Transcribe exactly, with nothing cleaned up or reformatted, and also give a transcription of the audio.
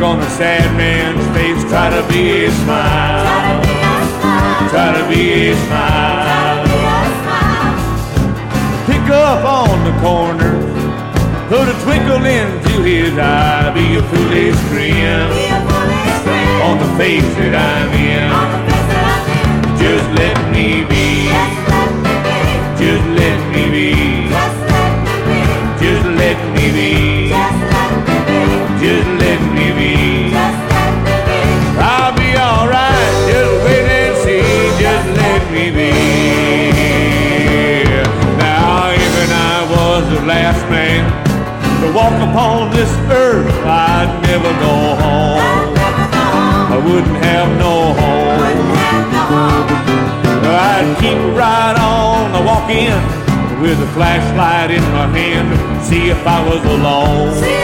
on a sad man's face, try to be a smile. Try to be a smile. Pick up on the corners, put a twinkle into his eye, be a foolish grin on the face that I'm in. Just let me be. Just let me be. Just let me be. Just let me be. I'll be alright, just wait and see. Just let me be. Now even I was the last man to walk upon this earth, I'd never go home. I wouldn't have no home. I'd keep right on, I walk in with a flashlight in my hand, see if I was alone.